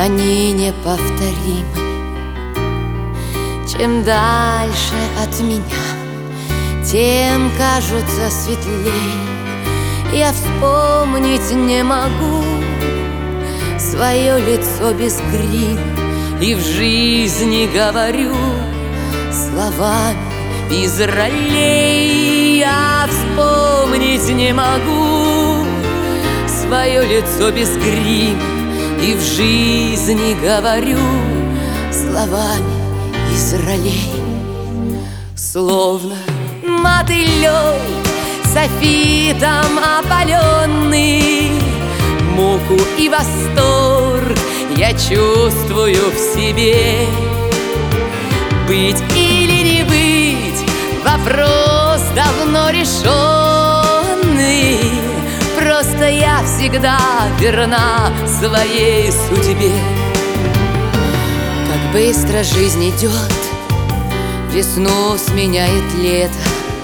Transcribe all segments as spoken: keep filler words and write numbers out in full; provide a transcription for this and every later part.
они неповторимы. Чем дальше от меня, тем кажутся светлей. Я вспомнить не могу свое лицо без грима, и в жизни говорю словами из ролей. Я вспомнить не могу свое лицо без грима, и в жизни говорю словами из ролей. Словно мотылёк софитом опаленный, муку и восторг я чувствую в себе. Быть или не быть — вопрос давно решенный. Просто я всегда верна своей судьбе. Как быстро жизнь идет, весну сменяет лето,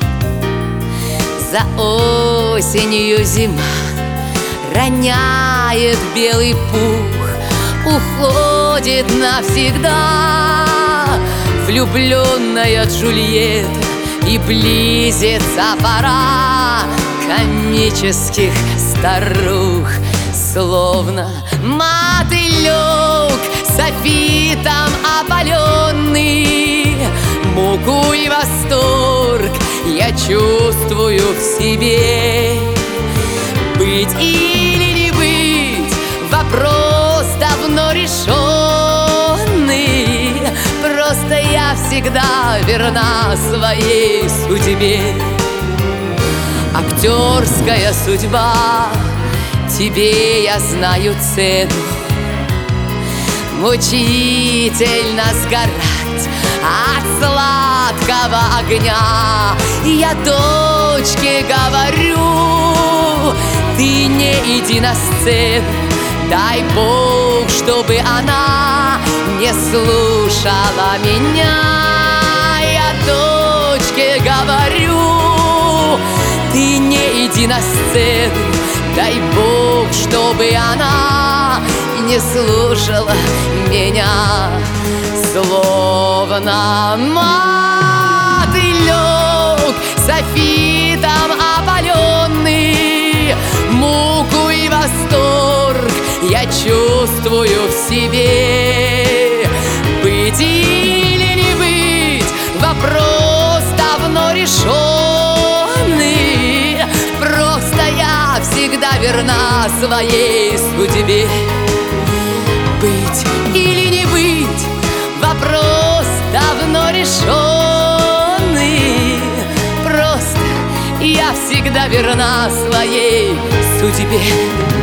за осенью зима роняет белый пух, уходит навсегда влюбленная Джульетта, и близится пора комических старух. Словно мотылёк софитом опаленный, муку и восторг я чувствую в себе. Быть или не быть — вопрос давно решенный. Просто я всегда верна своей судьбе. Актерская судьба, тебе я знаю цену. Мучительно сгорать от сладкого огня. Я дочке говорю: ты не иди на сцену, дай Бог, чтобы она не слушала меня. Я дочке говорю: ты не иди на сцену, дай Бог, чтобы она не слушала меня. Словно мотылёк софитом опаленный, муку и восторг я чувствую в себе. Быть или не быть — вопрос давно решенный. Просто я всегда верна своей судьбе. Быть или не быть — вопрос давно решенный. Просто я всегда верна своей судьбе.